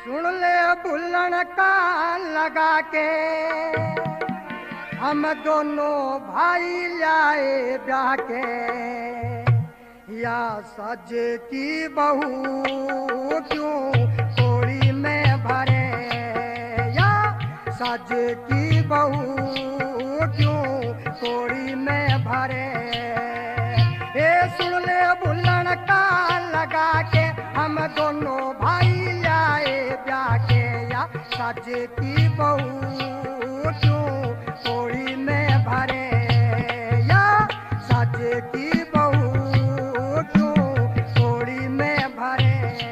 सुन ले बुल्लण का लगा के हम दोनों भाई लाए ब्याह के या सज की बहू क्यों कोड़ी में भरे या सज की बहू क्यों कोड़ी में भरे ए सुन ले बुल्लण का लगा के हम दोनों भाई लाए ब्याह के या सज की बहू क्यों कोड़ी में भरे या सज की बहू क्यों कोड़ी में भरे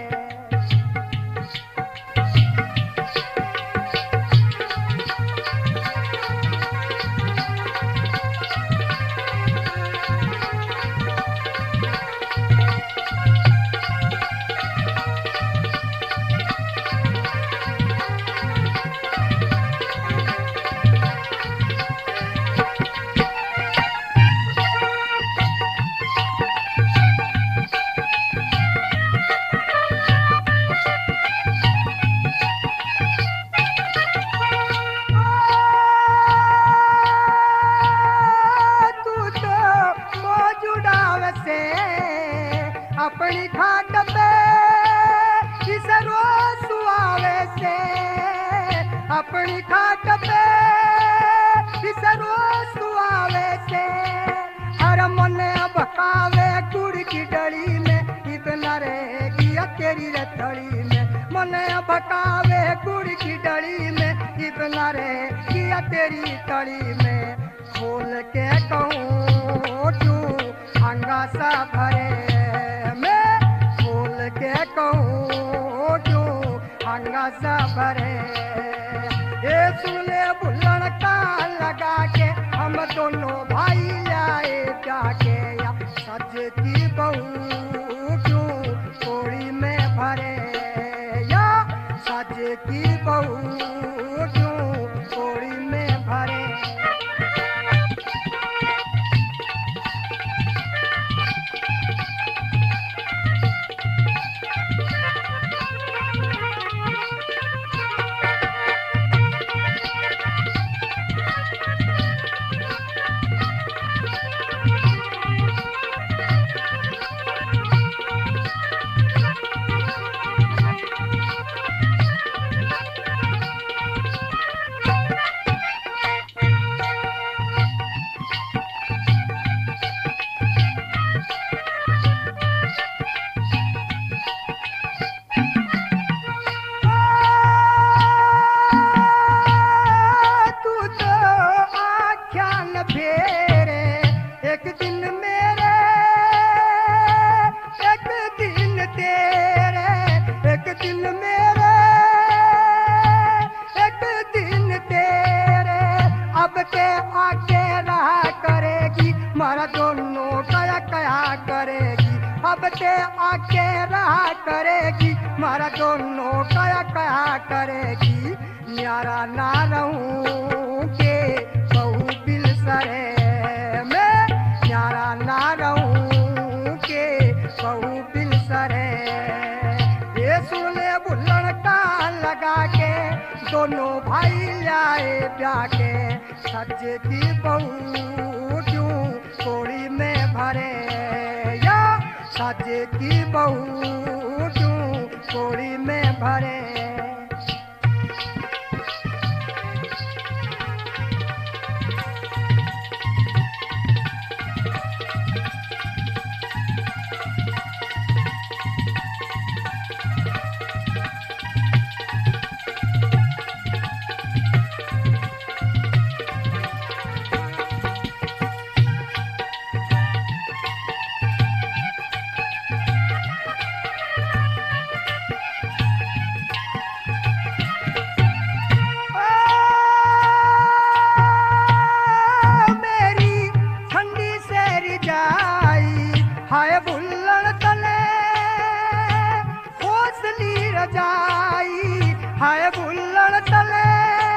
अपनी खाट पे किस रोज सुआवे से अपनी खाट पे किस रोज सुआवे से हर मन बकावे गुड़ की डली में इतना रहेगी तेरी रथड़ी में मन बकावे गुड़ की डली में इतना रहेगी तेरी तड़ी में खोल के कहूँ क्यों अंगासा भरे के कहूँ क्यों अंगासा भरे ये सुन ले बुल्लण का लगा के हम दोनों भाई लाए जाके या सज की बहू क्यों कोड़ी में भरे या सज की बहू क्यों कोड़ी में भरे मारा दोनों कया कया करेगी अब ते आके रहा करेगी मारा दोनों कया कया करेगी न्यारा ना रहूं के बहू बिल सरे मैं न्यारा ना रहूं के बहू बिल सरे ये सुन ले बुल्लण का लगा के दोनों भाई लाए ब्याह के सज की बहू कोड़ी में भरे या सज की बहू क्यों कोड़ी में भरे हाय बुल्लण तले खोसली रजाई हाय बुल्लण तले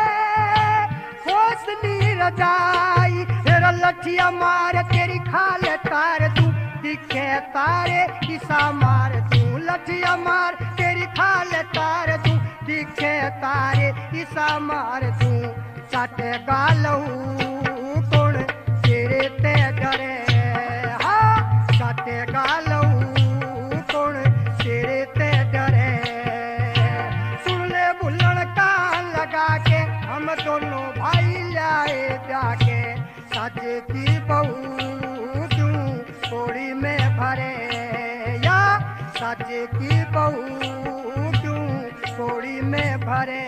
खोसली रजाई तेरा लठिया मार तेरी खाल तार तू दिखे तारे किसा मार तू लठिया मार तेरी खाल तार तू तारे ईसा मार तू सट गालऊ कुण तेरे ते डरे हाँ सट गालऊ कुण तेरे ते डरे सुन ले बुल्लड़ का लगा के हम दोनों भाई लाए जाके सच की बहू तू कोड़ी में भरे या सच की बहू तू कोड़ी में भरे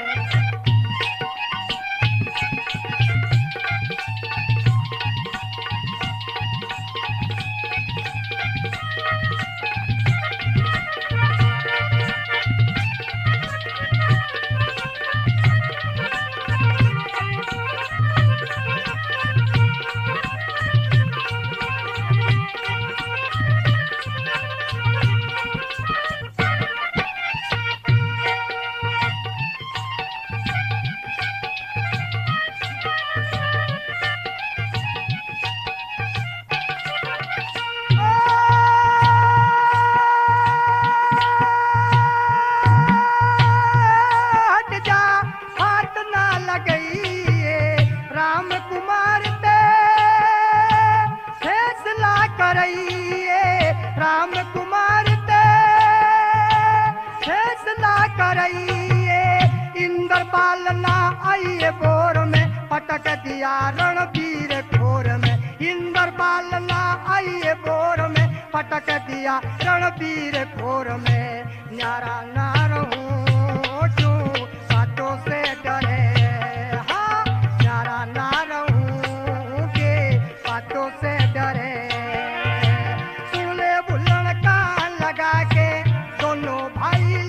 राम कुमार ते फैसला करइए इंद्र पालना आइए बोर में पटक दिया रणबीर खोर में इंद्र पालना आइए बोर में पटक दिया रणबीर खोर में न्यारा